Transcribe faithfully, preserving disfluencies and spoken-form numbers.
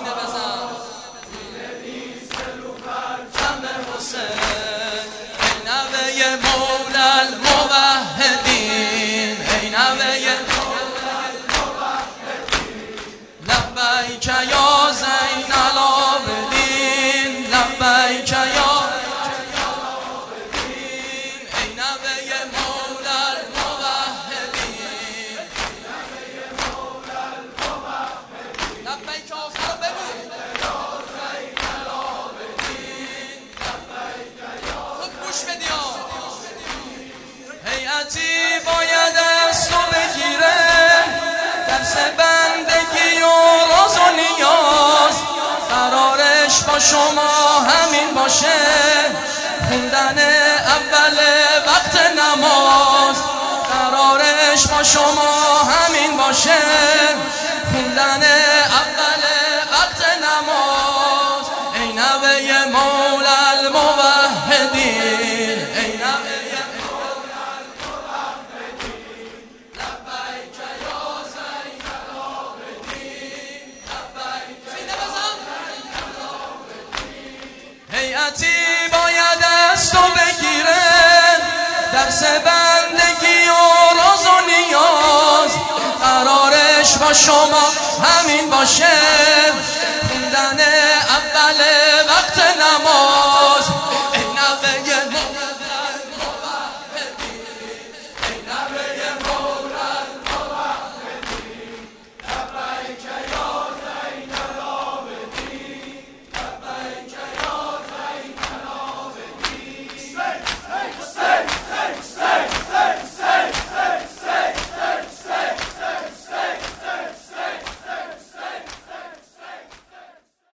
سینه بزن پرچم حسین ای نوه مولا الموحدین ای نوه لبیک یا زین العابدین لبیک یا ای نوه مولا الموحدین لبیک آخر بگو خوب گوش بدی هیئتی باید از تو بگیره درس بندگی و راز و نیاز قرارش با شما همین باشه خوندن اول وقت نماز قرارش با شما همین باشه خوندن اول وقت نماز ای نوه مولا الموحدین ای نوه هیئتی باید از تو بگیره درس بندگی و راز و نیاز قرارش با شما همین باشه خوندن